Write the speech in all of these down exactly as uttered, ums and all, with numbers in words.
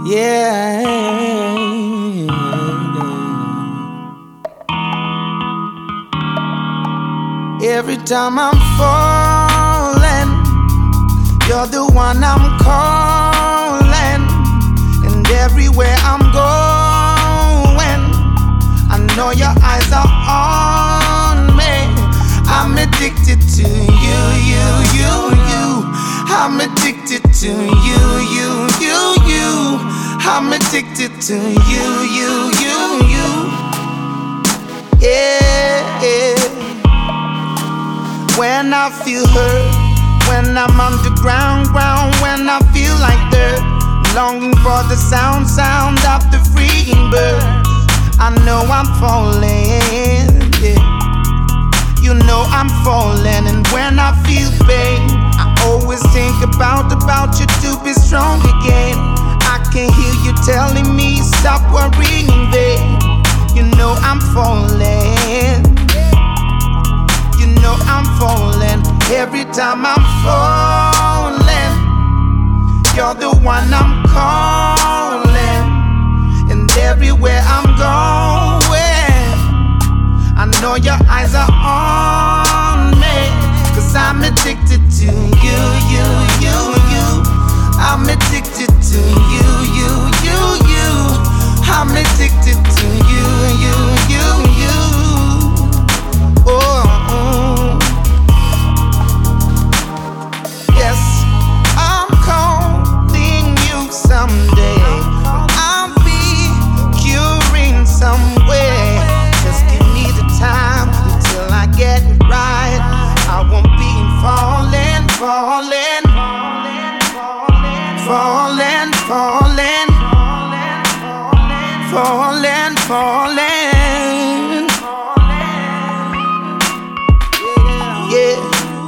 Yeah. Every time I'm falling, you're the one I'm calling. And everywhere I'm going, I know your eyes are on me. I'm addicted to you, you, you, you. I'm addicted to you, you, you, you. I'm addicted to you, you, you, you. Yeah, yeah. When I feel hurt, when I'm underground, ground, when I feel like dirt, longing for the sound, sound of the freeing bird. I know I'm falling, yeah. You know I'm falling, and when I feel pain, I always think about, about you to be strong again. I can hear you telling me stop worrying in vain. You know I'm falling. You know I'm falling. Every time I'm falling, you're the one I'm calling. And everywhere I'm going, I know your eyes are on me. Cause I'm addicted to you, you, you, you. I'm addicted to you, you, you, you. I'm addicted to you, you, you, you. Oh, oh. Yes, I'm calling you someday. I'll be curing somewhere. Just give me the time until I get it right. I won't be falling, falling, falling, falling, falling, falling. Yeah.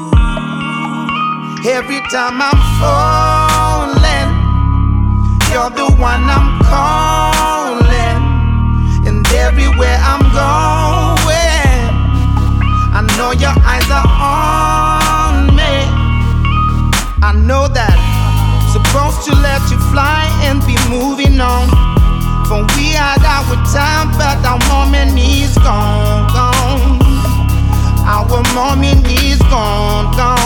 Every time I'm falling, you're the one I'm calling. And everywhere I'm going, I know your eyes are on me. I know that I'm supposed to let you fly and be moving on. For we had our time, but our moment is gone, gone. Our moment is gone, gone.